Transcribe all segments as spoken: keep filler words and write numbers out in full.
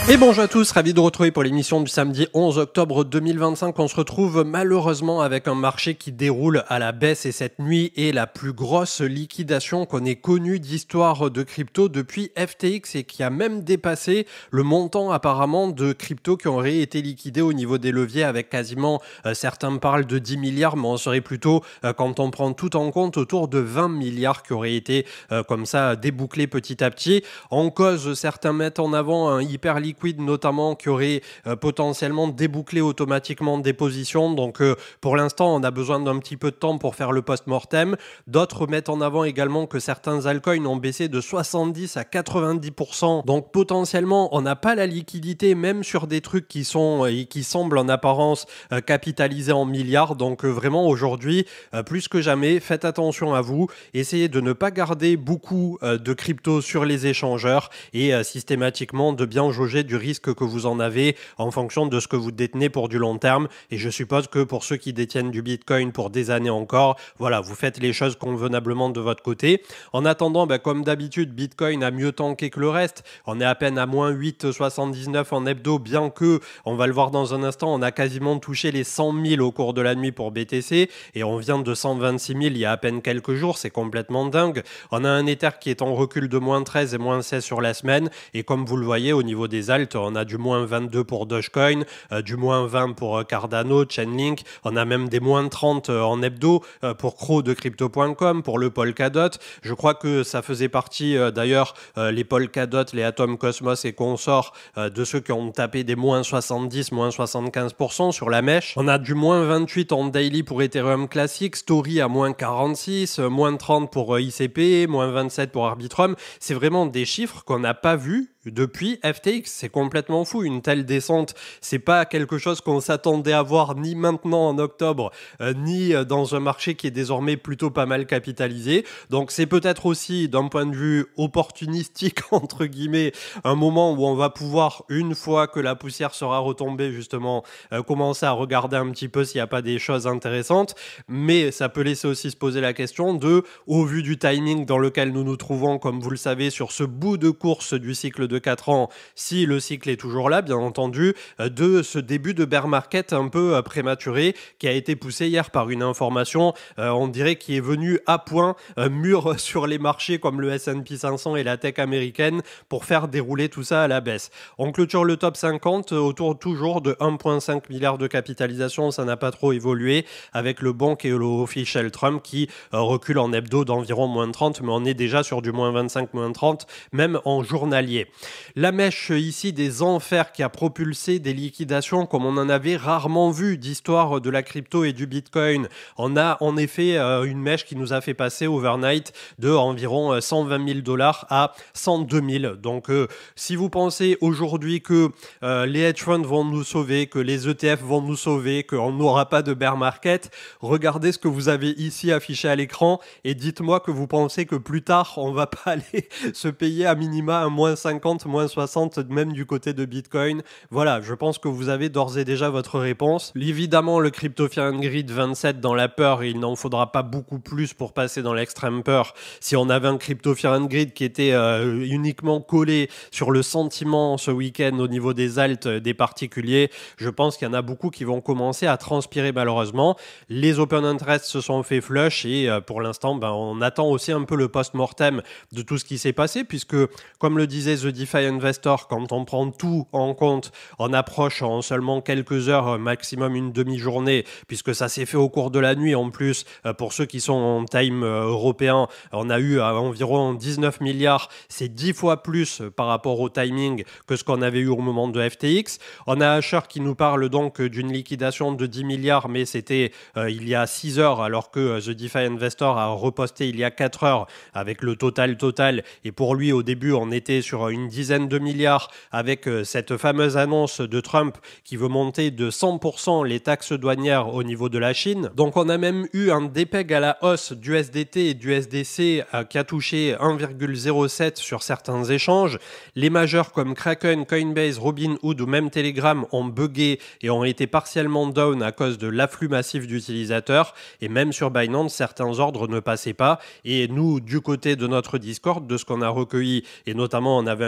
Et bonjour à tous, ravi de vous retrouver pour l'émission du samedi onze octobre deux mille vingt-cinq. On se retrouve malheureusement avec un marché qui déroule à la baisse et cette nuit est la plus grosse liquidation qu'on ait connue d'histoire de crypto depuis F T X et qui a même dépassé le montant apparemment de crypto qui auraient été liquidés au niveau des leviers avec quasiment, euh, certains parlent de dix milliards, mais on serait plutôt, euh, quand on prend tout en compte, autour de vingt milliards qui auraient été euh, comme ça débouclés petit à petit. En cause, certains mettent en avant un hyper liquide notamment qui aurait euh, potentiellement débouclé automatiquement des positions. Donc euh, pour l'instant, on a besoin d'un petit peu de temps pour faire le post-mortem. D'autres mettent en avant également que certains altcoins ont baissé de soixante-dix à quatre-vingt-dix pour cent. Donc potentiellement, on n'a pas la liquidité même sur des trucs qui sont et qui semblent en apparence euh, capitalisés en milliards. Donc euh, vraiment aujourd'hui, euh, plus que jamais, faites attention à vous. Essayez de ne pas garder beaucoup euh, de crypto sur les échangeurs et euh, systématiquement de bien jauger du risque que vous en avez en fonction de ce que vous détenez pour du long terme. Et je suppose que pour ceux qui détiennent du Bitcoin pour des années encore, voilà, vous faites les choses convenablement de votre côté. En attendant, ben, comme d'habitude, Bitcoin a mieux tanké que le reste. On est à peine à moins huit virgule soixante-dix-neuf en hebdo, bien que, on va le voir dans un instant, on a quasiment touché les cent mille au cours de la nuit pour B T C et on vient de cent vingt-six mille il y a à peine quelques jours. C'est complètement dingue. On a un Ether qui est en recul de moins treize et moins seize sur la semaine et comme vous le voyez, au niveau des alt, on a du moins vingt-deux pour Dogecoin, euh, du moins vingt pour euh, Cardano, Chainlink, on a même des moins trente euh, en hebdo euh, pour Crow de crypto point com, pour le Polkadot. Je crois que ça faisait partie euh, d'ailleurs, euh, les Polkadot, les Atom Cosmos et consorts, euh, de ceux qui ont tapé des moins soixante-dix, moins soixante-quinze pour cent sur la mèche. On a du moins vingt-huit en daily pour Ethereum classique, Story à moins quarante-six, euh, moins trente pour euh, I C P, moins vingt-sept pour Arbitrum. C'est vraiment des chiffres qu'on n'a pas vus depuis F T X. C'est complètement fou, une telle descente, c'est pas quelque chose qu'on s'attendait à voir ni maintenant en octobre, euh, ni euh, dans un marché qui est désormais plutôt pas mal capitalisé. Donc c'est peut-être aussi d'un point de vue opportunistique entre guillemets, un moment où on va pouvoir, une fois que la poussière sera retombée justement, euh, commencer à regarder un petit peu s'il n'y a pas des choses intéressantes, mais ça peut laisser aussi se poser la question de, au vu du timing dans lequel nous nous trouvons, comme vous le savez, sur ce bout de course du cycle de quatre ans, si le cycle est toujours là, bien entendu, de ce début de bear market un peu prématuré qui a été poussé hier par une information, euh, on dirait, qui est venue à point, euh, mûre sur les marchés comme le S and P cinq cents et la tech américaine pour faire dérouler tout ça à la baisse. On clôture le top cinquante autour toujours de un virgule cinq milliard de capitalisation, ça n'a pas trop évolué avec le bank et le official Trump qui euh, recule en hebdo d'environ moins trente, mais on est déjà sur du moins vingt-cinq, moins trente, même en journalier. La mèche ici des enfers qui a propulsé des liquidations comme on en avait rarement vu d'histoire de la crypto et du Bitcoin. On a en effet euh, une mèche qui nous a fait passer overnight de environ cent vingt mille dollars à cent deux mille. Donc euh, si vous pensez aujourd'hui que euh, les hedge funds vont nous sauver, que les E T F vont nous sauver, qu'on n'aura pas de bear market, regardez ce que vous avez ici affiché à l'écran et dites-moi que vous pensez que plus tard on va pas aller se payer à minima un moins cinquante, moins soixante, même du côté de Bitcoin. Voilà, je pense que vous avez d'ores et déjà votre réponse. Évidemment, le Crypto Fear and Greed vingt-sept dans la peur, il n'en faudra pas beaucoup plus pour passer dans l'extrême peur. Si on avait un Crypto Fear and Greed qui était euh, uniquement collé sur le sentiment ce week-end au niveau des alts des particuliers, je pense qu'il y en a beaucoup qui vont commencer à transpirer malheureusement. Les open interest se sont fait flush et euh, pour l'instant, ben, on attend aussi un peu le post-mortem de tout ce qui s'est passé puisque, comme le disait The DeFi Investor, quand on prend tout en compte, on approche en seulement quelques heures, maximum une demi-journée, puisque ça s'est fait au cours de la nuit en plus. Pour ceux qui sont en time européen, on a eu à environ dix-neuf milliards, c'est dix fois plus par rapport au timing que ce qu'on avait eu au moment de F T X. On a Asher qui nous parle donc d'une liquidation de dix milliards, mais c'était euh, il y a six heures, alors que The DeFi Investor a reposté il y a quatre heures avec le total total, et pour lui au début on était sur une dizaine de milliards avec euh, cette fameuse annonce de Trump qui veut monter de cent pour cent les taxes douanières au niveau de la Chine. Donc on a même eu un dépeg à la hausse du S D T et du S D C euh, qui a touché un virgule zéro sept sur certains échanges. Les majeurs comme Kraken, Coinbase, Robinhood ou même Telegram ont bugué et ont été partiellement down à cause de l'afflux massif d'utilisateurs, et même sur Binance certains ordres ne passaient pas. Et nous, du côté de notre Discord, de ce qu'on a recueilli, et notamment on avait un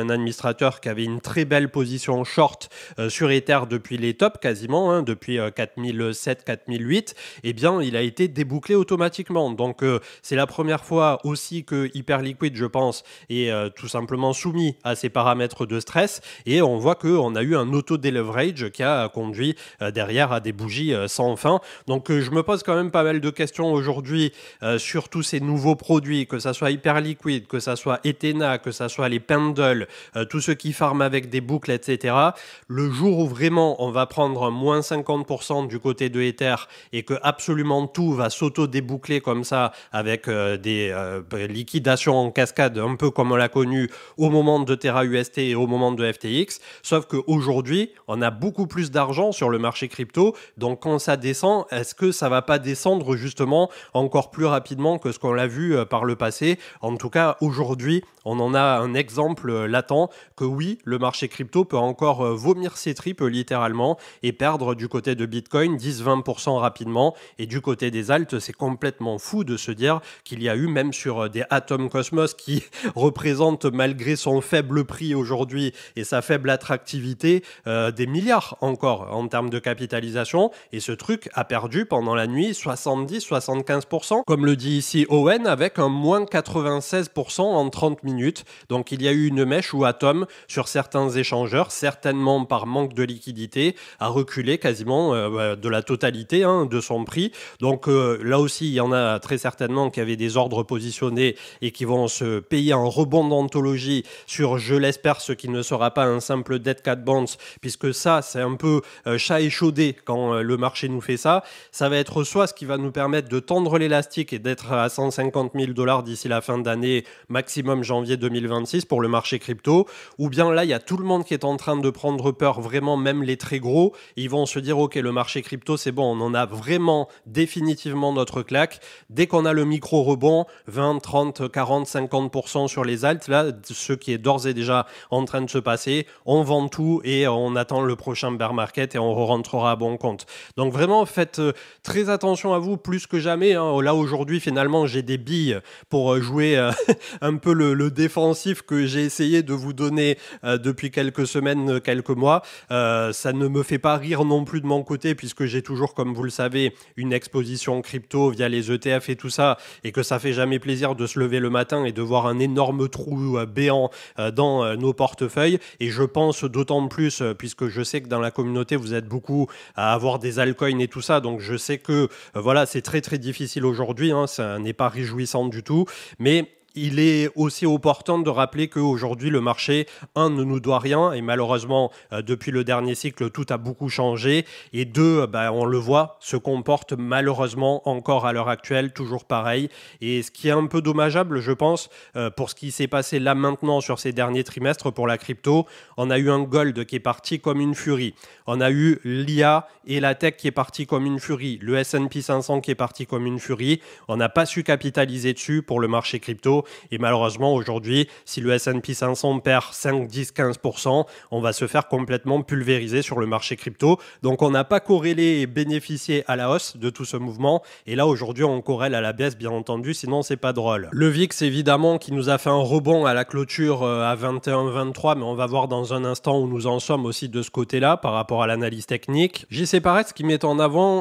un administrateur qui avait une très belle position short euh, sur Ether depuis les tops quasiment, hein, depuis euh, quatre mille sept quatre mille huit, eh bien il a été débouclé automatiquement. Donc euh, c'est la première fois aussi que Hyperliquid, je pense, est euh, tout simplement soumis à ces paramètres de stress, et on voit qu'on a eu un auto-deleverage qui a conduit euh, derrière à des bougies euh, sans fin. Donc euh, je me pose quand même pas mal de questions aujourd'hui euh, sur tous ces nouveaux produits, que ça soit Hyperliquid, que ça soit Ethena, que ça soit les Pendle, euh, tous ceux qui farment avec des boucles, et cetera. Le jour où vraiment on va prendre moins cinquante pour cent du côté de Ether et que absolument tout va s'auto-déboucler comme ça avec euh, des euh, liquidations en cascade, un peu comme on l'a connu au moment de Terra U S T et au moment de F T X, sauf qu'aujourd'hui, on a beaucoup plus d'argent sur le marché crypto, donc quand ça descend, est-ce que ça va pas descendre justement encore plus rapidement que ce qu'on l'a vu euh, par le passé? En tout cas, aujourd'hui, on en a un exemple euh, latent que oui, le marché crypto peut encore euh, vomir ses tripes euh, littéralement et perdre du côté de Bitcoin dix à vingt pour cent rapidement, et du côté des alts, c'est complètement fou de se dire qu'il y a eu même sur euh, des Atom Cosmos qui représentent, malgré son faible prix aujourd'hui et sa faible attractivité, euh, des milliards encore en termes de capitalisation, et ce truc a perdu pendant la nuit soixante-dix à soixante-quinze pour cent, comme le dit ici Owen, avec un moins quatre-vingt-seize pour cent en trente minutes. Donc il y a eu une mèche où Atom, sur certains échangeurs, certainement par manque de liquidité, a reculé quasiment euh, de la totalité hein, de son prix. Donc euh, là aussi, il y en a très certainement qui avaient des ordres positionnés et qui vont se payer un rebond d'anthologie sur, je l'espère, ce qui ne sera pas un simple dead cat bounce, puisque ça, c'est un peu euh, chat échaudé quand euh, le marché nous fait ça. Ça va être soit ce qui va nous permettre de tendre l'élastique et d'être à cent cinquante mille dollars d'ici la fin d'année, maximum janvier deux mille vingt-six pour le marché crypto, ou bien là, il y a tout le monde qui est en train de prendre peur, vraiment même les très gros. Ils vont se dire, ok, le marché crypto, c'est bon, on en a vraiment définitivement notre claque. Dès qu'on a le micro-rebond, vingt, trente, quarante, cinquante pour cent sur les alts, là, ce qui est d'ores et déjà en train de se passer, on vend tout et on attend le prochain bear market et on rentrera à bon compte. Donc vraiment, faites euh, très attention à vous, plus que jamais. Hein. Là, aujourd'hui, finalement, j'ai des billes pour euh, jouer euh, un peu le, le défensif que j'ai essayé de vous donner euh, depuis quelques semaines, quelques mois. Euh, ça ne me fait pas rire non plus de mon côté, puisque j'ai toujours, comme vous le savez, une exposition crypto via les E T F et tout ça, et que ça fait jamais plaisir de se lever le matin et de voir un énorme trou euh, béant euh, dans euh, nos portefeuilles. Et je pense d'autant plus, euh, puisque je sais que dans la communauté, vous êtes beaucoup à avoir des altcoins et tout ça, donc je sais que euh, voilà, c'est très très difficile aujourd'hui, hein, ça n'est pas réjouissant du tout, mais il est aussi opportun de rappeler qu'aujourd'hui, le marché, un, ne nous doit rien, et malheureusement, euh, depuis le dernier cycle, tout a beaucoup changé, et deux, bah, on le voit, se comporte malheureusement encore à l'heure actuelle, toujours pareil. Et ce qui est un peu dommageable, je pense, euh, pour ce qui s'est passé là maintenant sur ces derniers trimestres pour la crypto, on a eu un gold qui est parti comme une furie. On a eu l'I A et la tech qui est parti comme une furie. Le S and P cinq cents qui est parti comme une furie. On n'a pas su capitaliser dessus pour le marché crypto. Et malheureusement, aujourd'hui, si le S and P cinq cents perd cinq, dix, quinze pour cent, on va se faire complètement pulvériser sur le marché crypto. Donc, on n'a pas corrélé et bénéficié à la hausse de tout ce mouvement. Et là, aujourd'hui, on corrèle à la baisse, bien entendu, sinon, c'est pas drôle. Le V I X, évidemment, qui nous a fait un rebond à la clôture à vingt et un vingt-trois, mais on va voir dans un instant où nous en sommes aussi de ce côté-là par rapport à l'analyse technique. J C Parets qui met en avant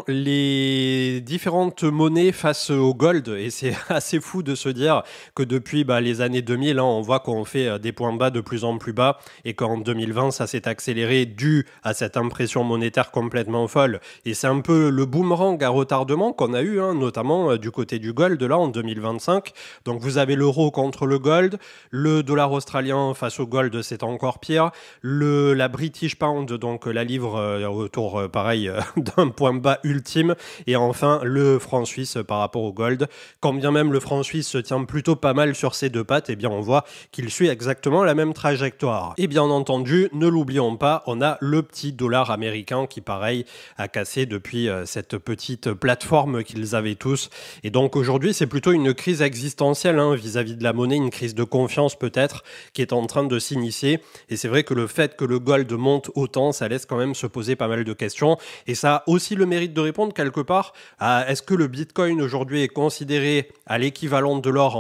les différentes monnaies face au gold, et c'est assez fou de se dire que depuis bah, les années deux mille, hein, on voit qu'on fait des points bas de plus en plus bas, et qu'en deux mille vingt, ça s'est accéléré dû à cette impression monétaire complètement folle. Et c'est un peu le boomerang à retardement qu'on a eu, hein, notamment euh, du côté du gold, là, en deux mille vingt-cinq. Donc vous avez l'euro contre le gold, le dollar australien face au gold, c'est encore pire, le, la British Pound, donc la livre euh, autour, euh, pareil, euh, d'un point bas ultime, et enfin le franc suisse par rapport au gold. Quand bien même le franc suisse se tient plutôt pas mal sur ses deux pattes, eh bien on voit qu'il suit exactement la même trajectoire. Et bien entendu, ne l'oublions pas, on a le petit dollar américain qui, pareil, a cassé depuis euh, cette petite plateforme qu'ils avaient tous. Et donc aujourd'hui, c'est plutôt une crise existentielle hein, vis-à-vis de la monnaie, une crise de confiance peut-être, qui est en train de s'initier. Et c'est vrai que le fait que le gold monte autant, ça laisse quand même se poser pas mal de questions. Et ça a aussi le mérite de répondre quelque part à est-ce que le Bitcoin aujourd'hui est considéré à l'équivalent de l'or en mode hors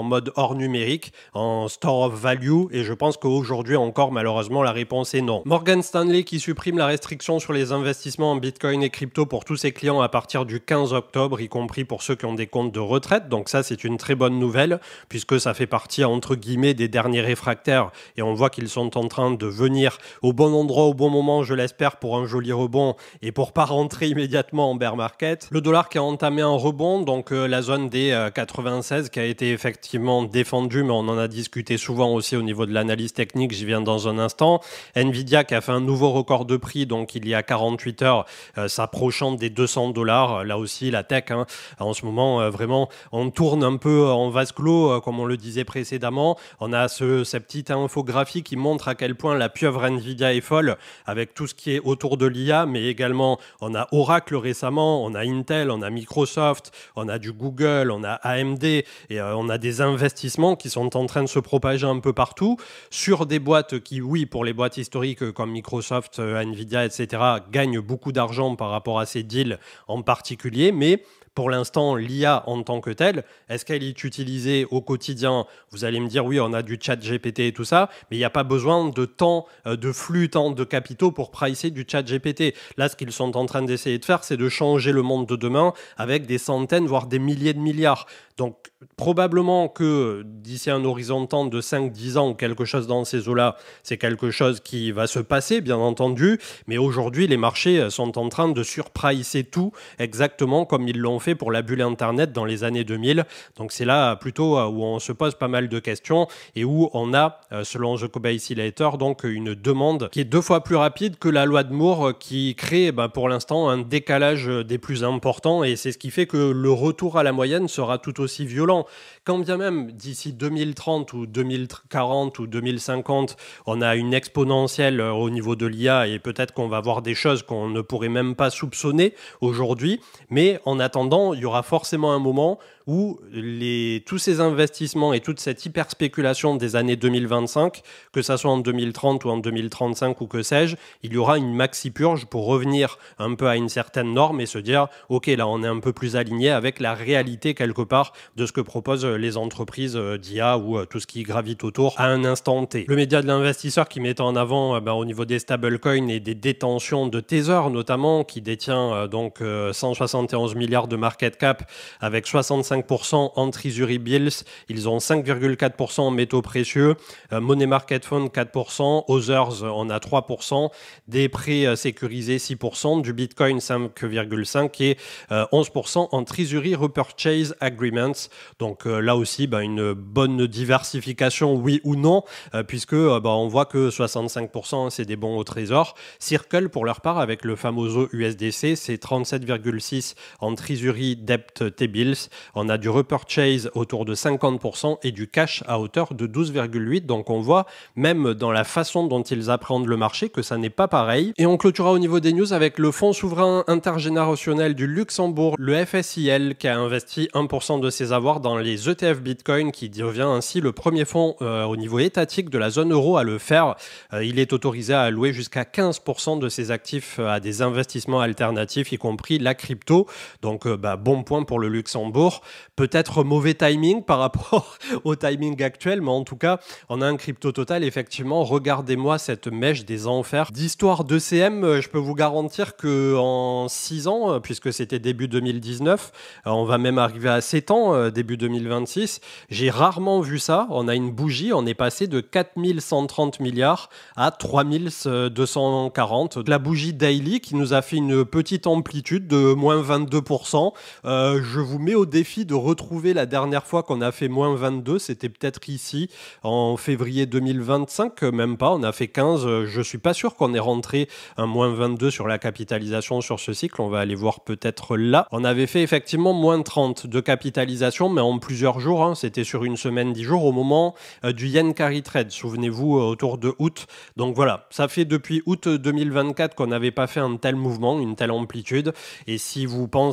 store numérique, en store of value, et je pense qu'aujourd'hui encore, malheureusement, la réponse est non. Morgan Stanley qui supprime la restriction sur les investissements en Bitcoin et crypto pour tous ses clients à partir du quinze octobre, y compris pour ceux qui ont des comptes de retraite. Donc ça, c'est une très bonne nouvelle, puisque ça fait partie, entre guillemets, des derniers réfractaires, et on voit qu'ils sont en train de venir au bon endroit, au bon moment, je l'espère, pour un joli rebond, et pour pas rentrer immédiatement en bear market. Le dollar qui a entamé un rebond, donc euh, la zone des euh, quatre-vingt-seize qui a été effectivement défendue, mais on en a discuté souvent aussi au niveau de l'analyse technique, j'y viens dans un instant. Nvidia qui a fait un nouveau record de prix, donc il y a quarante-huit heures, euh, s'approchant des deux cents dollars. Là aussi, la tech, hein, en ce moment, euh, vraiment, on tourne un peu en vase clos, euh, comme on le disait précédemment. On a ce, cette petite infographie qui montre à quel point la pieuvre Nvidia est folle, avec tout ce qui est autour de l'I A, mais également, on a Oracle récemment, on a Intel, on a Microsoft, on a du Google, on a A M D, et euh, on a des investissements qui sont en train de se propager un peu partout, sur des boîtes qui, oui, pour les boîtes historiques comme Microsoft, euh, Nvidia, et cetera, gagnent beaucoup d'argent par rapport à ces deals en particulier, mais pour l'instant, l'I A en tant que telle, est-ce qu'elle est utilisée au quotidien? Vous allez me dire, oui, on a du chat G P T et tout ça, mais il n'y a pas besoin de temps, euh, de flux, temps de capitaux pour pricer du chat G P T. Là, ce qu'ils sont en train d'essayer de faire, c'est de changer le monde de demain avec des centaines, voire des milliers de milliards. Donc, probablement que d'ici un horizon de temps de cinq dix ans ou quelque chose dans ces eaux-là, c'est quelque chose qui va se passer, bien entendu. Mais aujourd'hui, les marchés sont en train de surpricer tout exactement comme ils l'ont fait pour la bulle Internet dans les années deux mille. Donc, c'est là plutôt où on se pose pas mal de questions et où on a, selon Jacobin Oscillator, donc une demande qui est deux fois plus rapide que la loi de Moore qui crée ben, pour l'instant un décalage des plus importants. Et c'est ce qui fait que le retour à la moyenne sera tout aussi aussi violent. Quand bien même d'ici deux mille trente ou deux mille quarante ou deux mille cinquante, on a une exponentielle au niveau de l'I A et peut-être qu'on va voir des choses qu'on ne pourrait même pas soupçonner aujourd'hui. Mais en attendant, il y aura forcément un moment où les, tous ces investissements et toute cette hyper-spéculation des années deux mille vingt-cinq, que ça soit en deux mille trente ou en deux mille trente-cinq ou que sais-je, il y aura une maxi-purge pour revenir un peu à une certaine norme et se dire « Ok, là, on est un peu plus aligné avec la réalité quelque part de ce que proposent les entreprises d'I A ou tout ce qui gravite autour à un instant T. » Le média de l'investisseur qui met en avant ben, au niveau des stablecoins et des détentions de Tether notamment, qui détient euh, donc euh, cent soixante et onze milliards de market cap avec soixante-cinq pour cent en Treasury Bills, ils ont cinq virgule quatre pour cent en métaux précieux, euh, Money Market Fund quatre pour cent, Others on a trois pour cent, des prêts euh, sécurisés six pour cent, du Bitcoin cinq virgule cinq pour cent et euh, onze pour cent en Treasury Repurchase Agreements. Donc euh, là aussi, bah, une bonne diversification, oui ou non, euh, puisque euh, bah, on voit que soixante-cinq pour cent c'est des bons au trésor. Circle pour leur part avec le fameux U S D C, c'est trente-sept virgule six pour cent en Treasury Debt T-Bills. On a du repurchase autour de cinquante pour cent et du cash à hauteur de douze virgule huit pour cent. Donc on voit même dans la façon dont ils appréhendent le marché que ça n'est pas pareil. Et on clôturera au niveau des news avec le fonds souverain intergénérationnel du Luxembourg, le F S I L, qui a investi un pour cent de ses avoirs dans les E T F Bitcoin, qui devient ainsi le premier fonds euh, au niveau étatique de la zone euro à le faire. Euh, il est autorisé à allouer jusqu'à quinze pour cent de ses actifs à des investissements alternatifs, y compris la crypto. Donc euh, bah, bon point pour le Luxembourg. Peut-être mauvais timing par rapport au timing actuel, mais en tout cas, on a un crypto total. Effectivement, regardez-moi cette mèche des enfers d'histoire d'E C M. Je peux vous garantir qu'en six ans, puisque c'était début deux mille dix-neuf, on va même arriver à sept ans, début deux mille vingt-six, j'ai rarement vu ça. On a une bougie, on est passé de quatre mille cent trente milliards à trois mille deux cent quarante. La bougie daily qui nous a fait une petite amplitude de moins vingt-deux pour cent. Euh, je vous mets au défi de retrouver la dernière fois qu'on a fait moins vingt-deux, c'était peut-être ici en février deux mille vingt-cinq, même pas, on a fait quinze. Je suis pas sûr qu'on ait rentré un moins vingt-deux sur la capitalisation sur ce cycle, on va aller voir peut-être là. On avait fait effectivement moins trente de capitalisation, mais en plusieurs jours, hein. C'était sur une semaine, dix jours au moment euh, du Yen Carry Trade, souvenez-vous, euh, autour de août. Donc voilà, ça fait depuis août deux mille vingt-quatre qu'on n'avait pas fait un tel mouvement, une telle amplitude, et si vous pensez que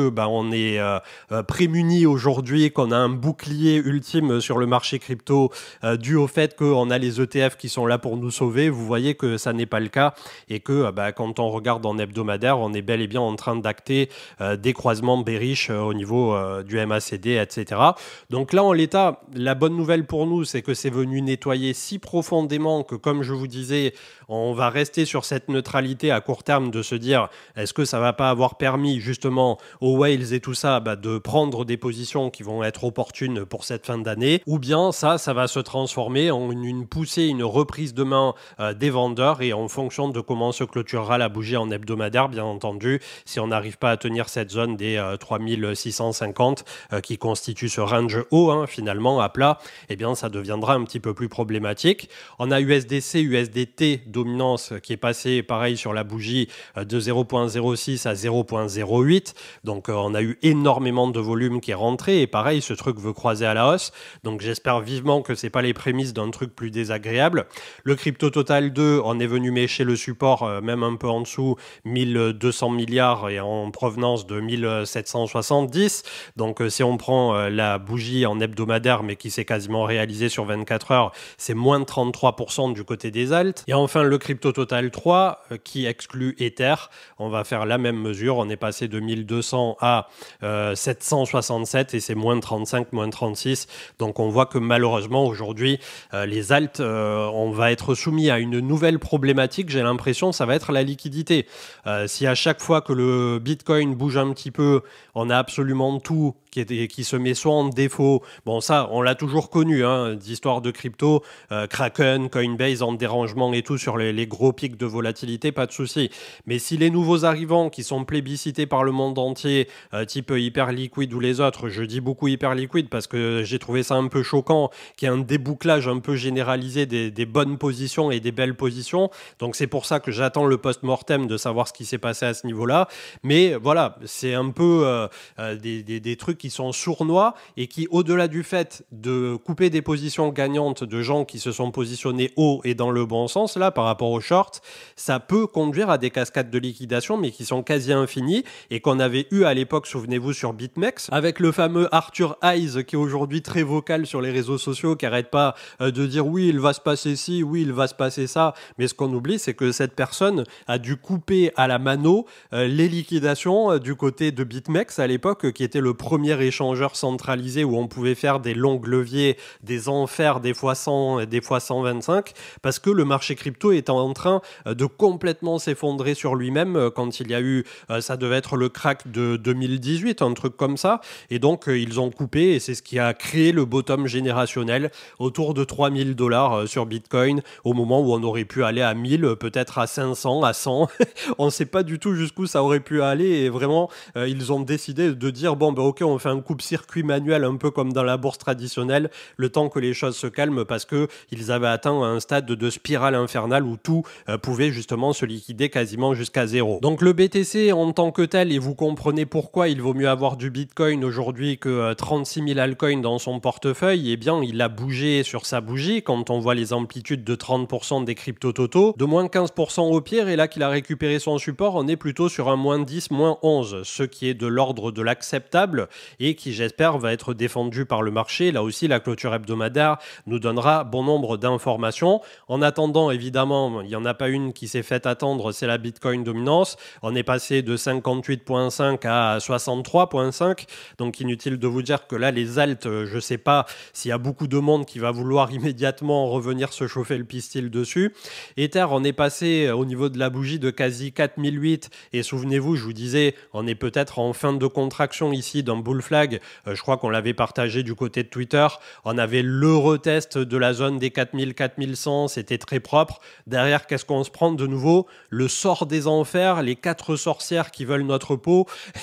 que bah, on est euh, euh, prémuni aujourd'hui, qu'on a un bouclier ultime sur le marché crypto euh, dû au fait qu'on a les E T F qui sont là pour nous sauver. Vous voyez que ça n'est pas le cas et que bah, quand on regarde en hebdomadaire, on est bel et bien en train d'acter euh, des croisements bearish euh, au niveau euh, du M A C D, et cetera. Donc là, en l'état, la bonne nouvelle pour nous, c'est que c'est venu nettoyer si profondément que, comme je vous disais, on va rester sur cette neutralité à court terme de se dire est-ce que ça va pas avoir permis justement aux whales et tout ça bah, de prendre des positions qui vont être opportunes pour cette fin d'année, ou bien ça, ça va se transformer en une, une poussée, une reprise de main euh, des vendeurs et en fonction de comment se clôturera la bougie en hebdomadaire, bien entendu, si on n'arrive pas à tenir cette zone des euh, trois mille six cent cinquante euh, qui constitue ce range haut hein, finalement à plat, eh bien ça deviendra un petit peu plus problématique. On a U S D C, U S D T dominance qui est passé pareil sur la bougie euh, de zéro virgule zéro six à zéro virgule zéro huit, donc euh, on a eu énormément de volume qui est rentré et pareil ce truc veut croiser à la hausse, donc j'espère vivement que c'est pas les prémices d'un truc plus désagréable. Le crypto total deux, on est venu mécher le support euh, même un peu en dessous, mille deux cents milliards et en provenance de mille sept cent soixante-dix, donc euh, si on prend euh, la bougie en hebdomadaire mais qui s'est quasiment réalisée sur vingt-quatre heures, c'est moins de trente-trois pour cent du côté des alts. Et enfin le crypto total trois euh, qui exclut Ether, on va faire la même mesure, on est passé de mille deux cents à euh, sept cent soixante-sept et c'est moins de trente-cinq, moins de trente-six, donc on voit que malheureusement aujourd'hui euh, les alts, euh, on va être soumis à une nouvelle problématique, j'ai l'impression ça va être la liquidité. Euh, si à chaque fois que le Bitcoin bouge un petit peu, on a absolument tout qui, est, qui se met soit en défaut, bon ça on l'a toujours connu, hein, d'histoire de crypto, euh, Kraken, Coinbase en dérangement et tout sur les, les gros pics de volatilité, pas de souci. Mais si les nouveaux arrivants qui sont plébiscités par le monde entier, euh, type Hyperliquid ou les autres, je dis beaucoup Hyperliquid parce que j'ai trouvé ça un peu choquant, qu'il y ait un débouclage un peu généralisé des, des bonnes positions et des belles positions, donc c'est pour ça que j'attends le post-mortem de savoir ce qui s'est passé à ce niveau-là, mais voilà, c'est un peu euh, euh, des, des, des trucs qui sont sournois et qui, au-delà du fait de couper des positions gagnantes de gens qui se sont positionnés haut et dans le bon sens, là, par rapport aux shorts, ça peut conduire à des cascades de liquidation, mais qui sont quasi infinies et qu'on avait eu à l'époque, souvenez-vous, sur BitMEX, avec le fameux Arthur Hayes, qui est aujourd'hui très vocal sur les réseaux sociaux, qui arrête pas euh, de dire oui, il va se passer ci, oui, il va se passer ça, mais ce qu'on oublie, c'est que cette personne a dû couper à la mano euh, les liquidations euh, du côté de BitMEX à l'époque, euh, qui était le premier échangeur centralisé où on pouvait faire des longs leviers, des enfers, des fois cent, des fois cent vingt-cinq, parce que le marché crypto est en train de complètement s'effondrer sur lui-même quand il y a eu, ça devait être le crack de deux mille dix-huit, un truc comme ça, et donc ils ont coupé et c'est ce qui a créé le bottom générationnel autour de trois mille dollars sur Bitcoin au moment où on aurait pu aller à mille, peut-être à cinq cents, à cent. On ne sait pas du tout jusqu'où ça aurait pu aller et vraiment euh, ils ont décidé de dire bon ben ok, on fait un coupe-circuit manuel un peu comme dans la bourse traditionnelle le temps que les choses se calment parce que ils avaient atteint un stade de, de spirale infernale où tout euh, pouvait justement se liquider quasiment jusqu'à zéro. Donc le B T C en tant que tel, et vous comprenez pourquoi il vaut mieux avoir du Bitcoin aujourd'hui que euh, trente-six mille altcoins dans son portefeuille, eh bien il a bougé sur sa bougie quand on voit les amplitudes de trente pour cent des cryptos totaux, de moins quinze pour cent au pire, et là qu'il a récupéré son support, on est plutôt sur un moins dix, moins onze, ce qui est de l'ordre de l'acceptable et qui j'espère va être défendu par le marché. Là aussi la clôture hebdomadaire nous donnera bon nombre d'informations. En attendant, évidemment, il n'y en a pas une qui s'est faite attendre, c'est la Bitcoin dominance. On est passé de cinquante-huit virgule cinq à soixante-trois virgule cinq, donc inutile de vous dire que là les alts, je ne sais pas s'il y a beaucoup de monde qui va vouloir immédiatement revenir se chauffer le pistil dessus. Ether, on est passé au niveau de la bougie de quasi quatre mille huit et souvenez-vous, je vous disais, on est peut-être en fin de contraction ici d'un bull flag, euh, je crois qu'on l'avait partagé du côté de Twitter, on avait le retest de la zone des quatre mille, quatre mille cent, c'était très propre. Derrière, qu'est-ce qu'on se prend de nouveau? Le sort des enfers, les quatre sorcières qui veulent notre peau.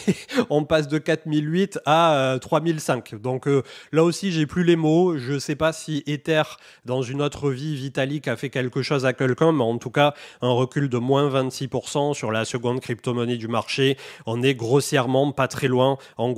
On passe de quatre mille huit à euh, trois mille cinq. Donc euh, là aussi, j'ai plus les mots. Je sais pas si Ether, dans une autre vie, Vitalik a fait quelque chose à quelqu'un, mais en tout cas, un recul de moins vingt-six pour cent sur la seconde crypto-monnaie du marché. On est grossièrement pas très loin, en gros, d'un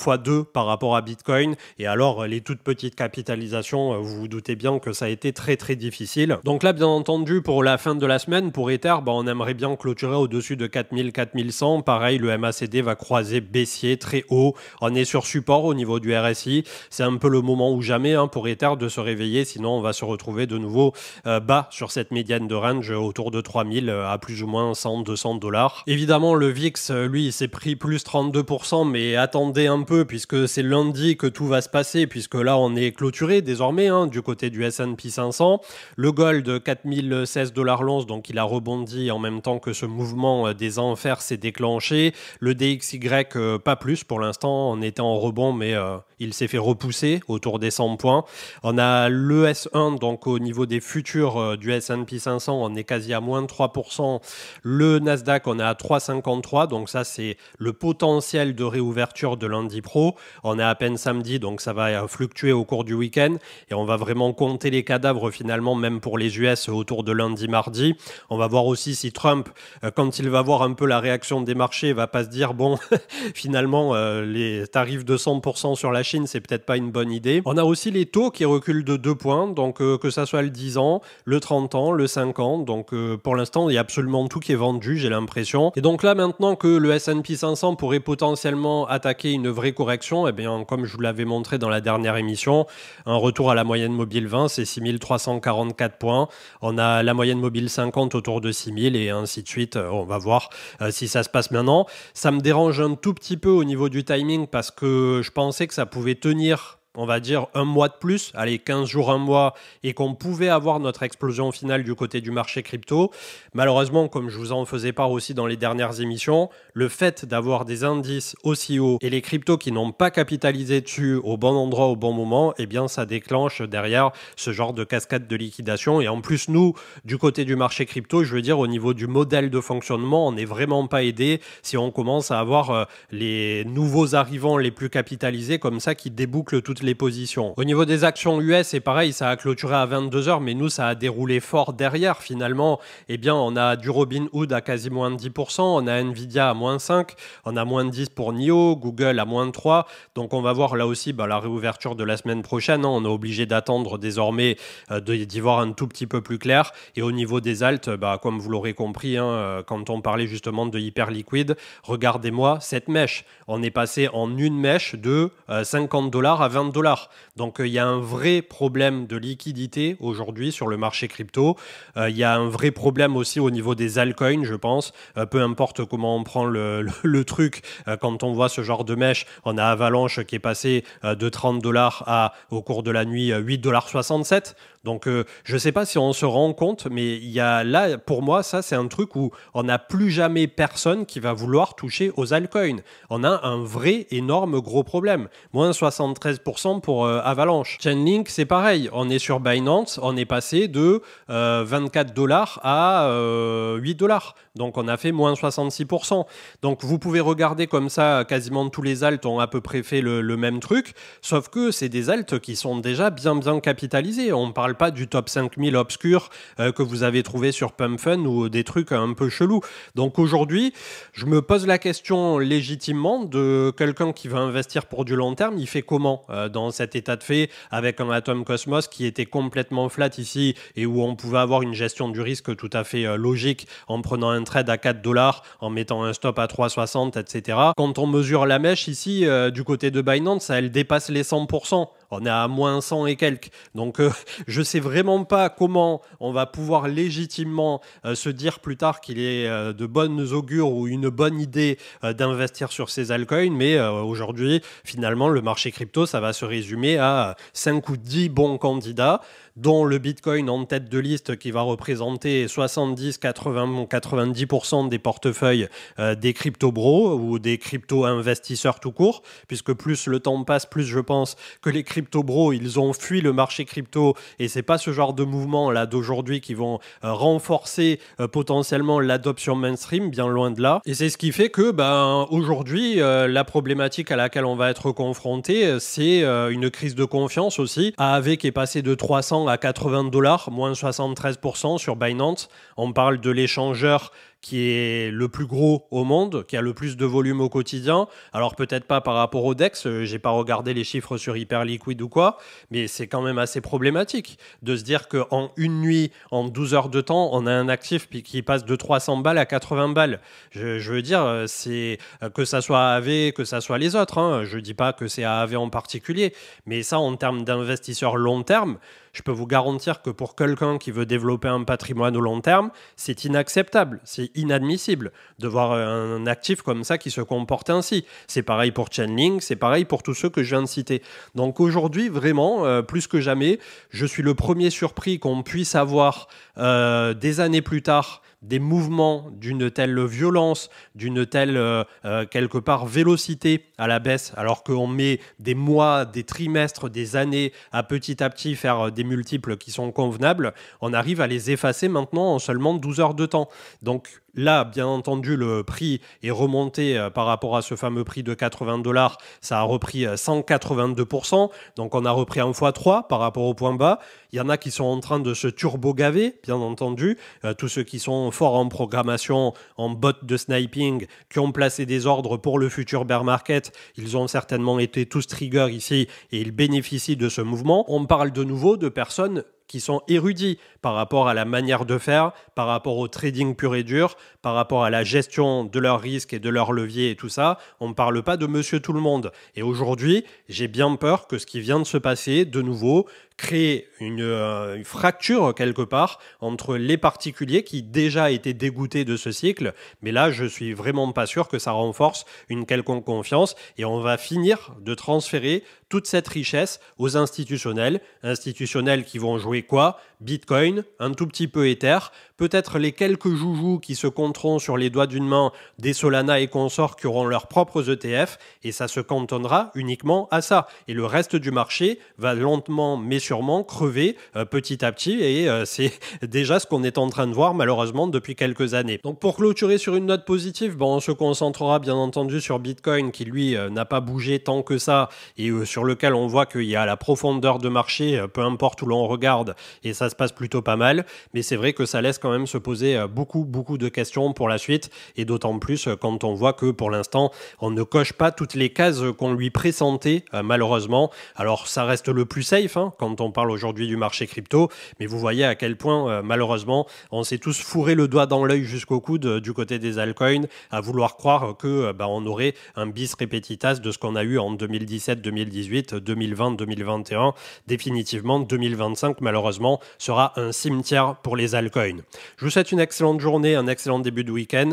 fois deux par rapport à Bitcoin. Et alors, les toutes petites capitalisations, vous vous doutez bien que ça a été très très difficile. Donc là, bien entendu, pour la fin de la semaine, pour Ether, bah, on aimerait bien clôturer au-dessus de quatre mille, quatre mille cent. Pareil, le M A C D va croiser baissier très haut. On est sur support au niveau du R S I. C'est un peu le moment ou jamais hein, pour Ether de se réveiller. Sinon, on va se retrouver de nouveau euh, bas sur cette médiane de range autour de trois mille euh, à plus ou moins cent, deux cents dollars. Évidemment, le V I X, lui, il s'est pris plus trente-deux pour cent, mais attendez un peu puisque c'est lundi que tout va se passer, puisque là, on est clôturé désormais hein, du côté du S and P cinq cents. Le gold, quatre mille seize dollars l'once, donc il a rebondi en même temps que ce mouvement des enfers s'est déclenché. Le D X Y, euh, pas plus pour l'instant, on était en rebond, mais euh, il s'est fait repousser autour des cent points. On a l'E S un, donc au niveau des futurs euh, du S and P cinq cents, on est quasi à moins de trois pour cent. Le Nasdaq, on est à trois virgule cinquante-trois, donc ça c'est le potentiel de réouverture de lundi pro. On est à peine samedi, donc ça va fluctuer au cours du week-end et on va vraiment compter les cadavres finalement, même pour les U S autour de lundi, mardi. On va voir aussi si Trump, euh, quand il va voir un peu la réaction des marchés, va pas se dire bon, finalement euh, les tarifs de cent pour cent sur la Chine, c'est peut-être pas une bonne idée. On a aussi les taux qui reculent de deux points, donc euh, que ça soit le dix ans, le trente ans, le cinq ans. Donc euh, pour l'instant, il y a absolument tout qui est vendu, j'ai l'impression. Et donc là, maintenant que le S and P cinq cents pourrait potentiellement attaquer une vraie correction, eh bien, comme je vous l'avais montré dans la dernière émission, un retour à la moyenne mobile vingt, c'est six mille trois cent quarante-quatre points. On a la moyenne mobile cinquante autour de six mille et ainsi de suite. On va voir euh, si ça se passe maintenant. Ça me dérange un tout petit peu au niveau du timing parce que je pensais que ça pouvait tenir, on va dire, un mois de plus, allez, quinze jours, un mois, et qu'on pouvait avoir notre explosion finale du côté du marché crypto. Malheureusement, comme je vous en faisais part aussi dans les dernières émissions, le fait d'avoir des indices aussi hauts et les cryptos qui n'ont pas capitalisé dessus au bon endroit, au bon moment, eh bien, ça déclenche derrière ce genre de cascade de liquidation. Et en plus, nous, du côté du marché crypto, je veux dire, au niveau du modèle de fonctionnement, on n'est vraiment pas aidé si on commence à avoir euh, les nouveaux arrivants les plus capitalisés comme ça qui débouclent toutes les les positions. Au niveau des actions U S, c'est pareil, ça a clôturé à vingt-deux heures, mais nous, ça a déroulé fort derrière. Finalement, eh bien, on a du Robinhood à quasi moins de dix pour cent, on a Nvidia à moins cinq, on a moins de dix pour N I O, Google à moins de trois. Donc, on va voir là aussi bah, la réouverture de la semaine prochaine. Hein. On est obligé d'attendre désormais euh, d'y voir un tout petit peu plus clair. Et au niveau des alts, bah, comme vous l'aurez compris, hein, quand on parlait justement de hyper liquide, regardez-moi cette mèche. On est passé en une mèche de euh, cinquante dollars à vingt dollars. Donc il euh, y a un vrai problème de liquidité aujourd'hui sur le marché crypto. Il euh, y a un vrai problème aussi au niveau des altcoins, je pense. Euh, peu importe comment on prend le, le, le truc, euh, quand on voit ce genre de mèche, on a Avalanche qui est passé euh, de trente dollars à, au cours de la nuit, huit dollars soixante-sept. Donc euh, je ne sais pas si on se rend compte, mais il y a là, pour moi, ça c'est un truc où on n'a plus jamais personne qui va vouloir toucher aux altcoins. On a un vrai énorme gros problème. Moins soixante-treize pour cent pour euh, Avalanche. Chainlink, c'est pareil. On est sur Binance, on est passé de euh, vingt-quatre dollars à euh, huit dollars. Donc on a fait moins soixante-six pour cent. Donc vous pouvez regarder comme ça, quasiment tous les alts ont à peu près fait le, le même truc, sauf que c'est des alts qui sont déjà bien bien capitalisés. On ne parle pas du top cinq mille obscur euh, que vous avez trouvé sur PumpFun ou des trucs un peu chelous. Donc aujourd'hui, je me pose la question légitimement de quelqu'un qui veut investir pour du long terme, il fait comment euh, dans cet état de fait avec un Atom Cosmos qui était complètement flat ici et où on pouvait avoir une gestion du risque tout à fait euh, logique en prenant un trade à quatre dollars, en mettant un stop à trois soixante, et cetera. Quand on mesure la mèche ici, euh, du côté de Binance, elle dépasse les cent pour cent. On est à moins cent et quelques. Donc, euh, je ne sais vraiment pas comment on va pouvoir légitimement euh, se dire plus tard qu'il est euh, de bonnes augures ou une bonne idée euh, d'investir sur ces altcoins. Mais euh, aujourd'hui, finalement, le marché crypto, ça va se résumer à cinq ou dix bons candidats, dont le Bitcoin en tête de liste qui va représenter soixante-dix, quatre-vingts, quatre-vingt-dix pour cent des portefeuilles euh, des crypto-bros ou des crypto-investisseurs tout court, puisque plus le temps passe, plus je pense que les crypto-bros, ils ont fui le marché crypto et c'est pas ce genre de mouvement là d'aujourd'hui qui vont euh, renforcer euh, potentiellement l'adoption mainstream, bien loin de là. Et c'est ce qui fait que ben, aujourd'hui, euh, la problématique à laquelle on va être confronté, c'est euh, une crise de confiance aussi. A A V qui est passé de trois cents à quatre-vingts dollars, moins soixante-treize pour cent sur Binance. On parle de l'échangeur qui est le plus gros au monde, qui a le plus de volume au quotidien. Alors peut-être pas par rapport au D E X, euh, j'ai pas regardé les chiffres sur Hyperliquid ou quoi, mais c'est quand même assez problématique de se dire qu'en une nuit, en douze heures de temps, on a un actif qui passe de trois cents balles à quatre-vingts balles. Je, je veux dire, euh, c'est euh, que ça soit A A V, que ça soit les autres, hein. Je dis pas que c'est A A V en particulier, mais ça en termes d'investisseurs long terme, je peux vous garantir que pour quelqu'un qui veut développer un patrimoine au long terme, c'est inacceptable, c'est inadmissible de voir un actif comme ça qui se comporte ainsi. C'est pareil pour Chainlink, c'est pareil pour tous ceux que je viens de citer. Donc aujourd'hui, vraiment, euh, plus que jamais, je suis le premier surpris qu'on puisse avoir euh, des années plus tard des mouvements d'une telle violence, d'une telle, euh, euh, quelque part, vélocité à la baisse, alors qu'on met des mois, des trimestres, des années à petit à petit faire des multiples qui sont convenables, on arrive à les effacer maintenant en seulement douze heures de temps. Donc là, bien entendu, le prix est remonté euh, par rapport à ce fameux prix de quatre-vingts dollars, ça a repris euh, cent quatre-vingt-deux pour cent, donc on a repris un fois trois par rapport au point bas. Il y en a qui sont en train de se turbo-gaver, bien entendu, euh, tous ceux qui sont forts en programmation, en bot de sniping, qui ont placé des ordres pour le futur bear market, ils ont certainement été tous triggers ici et ils bénéficient de ce mouvement. On parle de nouveau de personnes qui sont érudits par rapport à la manière de faire, par rapport au trading pur et dur, par rapport à la gestion de leurs risques et de leurs leviers et tout ça. On ne parle pas de monsieur tout le monde. Et aujourd'hui, j'ai bien peur que ce qui vient de se passer, de nouveau, crée une, euh, une fracture quelque part entre les particuliers qui déjà étaient dégoûtés de ce cycle. Mais là, je suis vraiment pas sûr que ça renforce une quelconque confiance et on va finir de transférer toute cette richesse aux institutionnels. Institutionnels qui vont jouer quoi ? Bitcoin, un tout petit peu Ether, peut-être les quelques joujoux qui se compteront sur les doigts d'une main des Solana et consorts qui auront leurs propres E T F, et ça se cantonnera uniquement à ça. Et le reste du marché va lentement mais sûrement crever euh, petit à petit, et euh, c'est déjà ce qu'on est en train de voir malheureusement depuis quelques années. Donc pour clôturer sur une note positive, bon, on se concentrera bien entendu sur Bitcoin qui lui euh, n'a pas bougé tant que ça, et euh, sur lequel on voit qu'il y a la profondeur de marché, euh, peu importe où l'on regarde, et ça se passe plutôt pas mal, mais c'est vrai que ça laisse quand même se poser beaucoup, beaucoup de questions pour la suite, et d'autant plus quand on voit que pour l'instant, on ne coche pas toutes les cases qu'on lui pressentait, euh, malheureusement. Alors, ça reste le plus safe, hein, quand on parle aujourd'hui du marché crypto, mais vous voyez à quel point, euh, malheureusement, on s'est tous fourré le doigt dans l'œil jusqu'au coude euh, du côté des altcoins, à vouloir croire que euh, bah, on aurait un bis repetitas de ce qu'on a eu en deux mille dix-sept, deux mille dix-huit, deux mille vingt, deux mille vingt et un. Définitivement, deux mille vingt-cinq, malheureusement, sera un cimetière pour les altcoins. Je vous souhaite une excellente journée, un excellent début de week-end.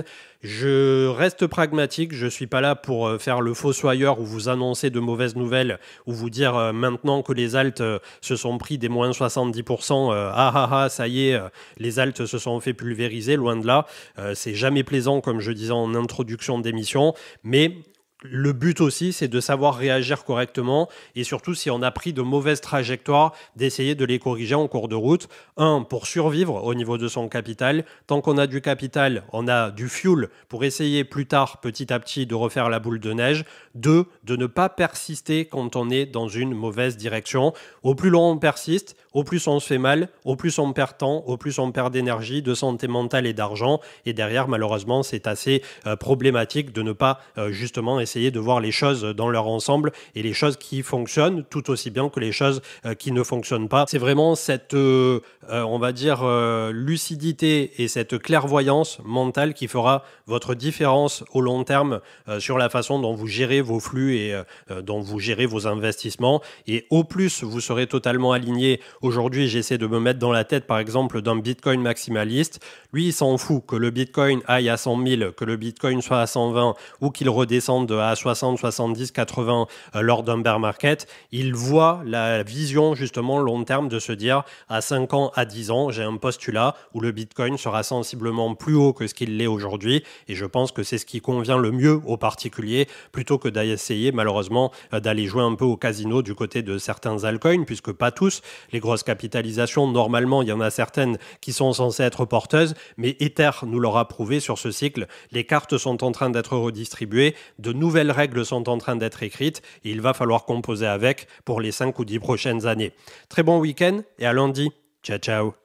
Je reste pragmatique, je ne suis pas là pour faire le fossoyeur ou vous annoncer de mauvaises nouvelles ou vous dire euh, maintenant que les alts euh, se sont pris des moins soixante-dix pour cent, euh, ah ah ah, ça y est, euh, les alts se sont fait pulvériser, loin de là. Euh, c'est jamais plaisant, comme je disais en introduction d'émission, mais le but aussi, c'est de savoir réagir correctement et surtout, si on a pris de mauvaises trajectoires, d'essayer de les corriger en cours de route. Un, pour survivre au niveau de son capital. Tant qu'on a du capital, on a du fuel pour essayer plus tard, petit à petit, de refaire la boule de neige. Deux, de ne pas persister quand on est dans une mauvaise direction. Au plus long on persiste, au plus on se fait mal, au plus on perd temps, au plus on perd d'énergie, de santé mentale et d'argent. Et derrière, malheureusement, c'est assez euh, problématique de ne pas euh, justement essayer de voir les choses dans leur ensemble et les choses qui fonctionnent tout aussi bien que les choses euh, qui ne fonctionnent pas. C'est vraiment cette, euh, euh, on va dire, euh, lucidité et cette clairvoyance mentale qui fera votre différence au long terme euh, sur la façon dont vous gérez vos flux et euh, dont vous gérez vos investissements. Et au plus, vous serez totalement aligné. Aujourd'hui, j'essaie de me mettre dans la tête, par exemple, d'un Bitcoin maximaliste. Lui, il s'en fout que le Bitcoin aille à cent mille, que le Bitcoin soit à cent vingt ou qu'il redescende à soixante, soixante-dix, quatre-vingts euh, lors d'un bear market. Il voit la vision justement long terme de se dire à cinq ans, à dix ans, j'ai un postulat où le Bitcoin sera sensiblement plus haut que ce qu'il l'est aujourd'hui, et je pense que c'est ce qui convient le mieux aux particuliers plutôt que d'essayer malheureusement euh, d'aller jouer un peu au casino du côté de certains altcoins, puisque pas tous. Les grosses capitalisations, normalement, il y en a certaines qui sont censées être porteuses, mais Ether nous l'aura prouvé sur ce cycle. Les cartes sont en train d'être redistribuées, de nouvelles règles sont en train d'être écrites et il va falloir composer avec pour les cinq ou dix prochaines années. Très bon week-end et à lundi. Ciao, ciao.